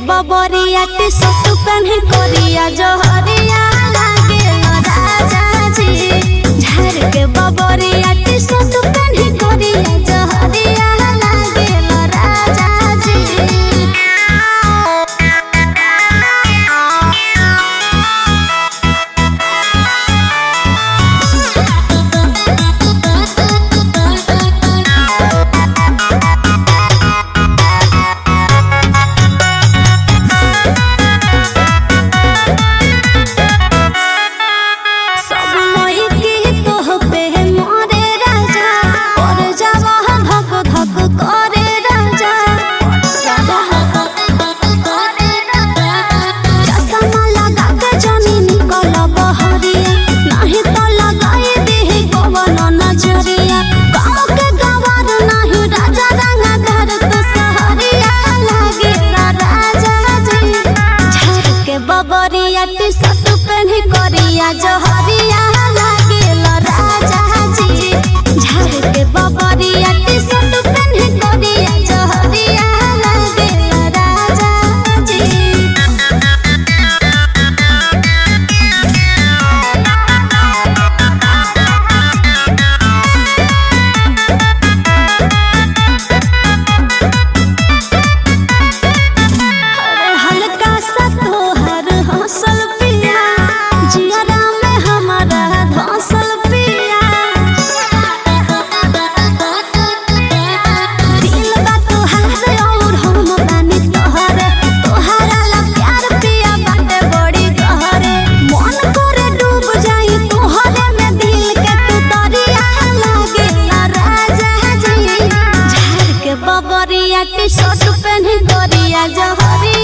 बबरिया T shirt पहने कोरिया जोहरिया लागे राजा जी। झाड़ के बबरिया टी शर्ट पहने कोरिया जोहरिया लागे राजा जी। बबरिया टी शर्ट पहने कोरिया जोहरिया लागे राजा जी। झाड़ के बबरिया टी शर्ट पहने कोरिया जोहरिया लागे राजा जी। हल्का सा तोहर हौसल पिया जियरा में हमारा धौसल पिया। दिल बा तोहार और हम बानी तोहरे तोहरा ला प्यार पिया बाटे बड़ी गहरे। मन करे डूब जाई तोहरे में दिल के तू दरिया लागे राजा जी। झाड़ के बबरिया टी शर्ट पहने कोरिया जोहरिया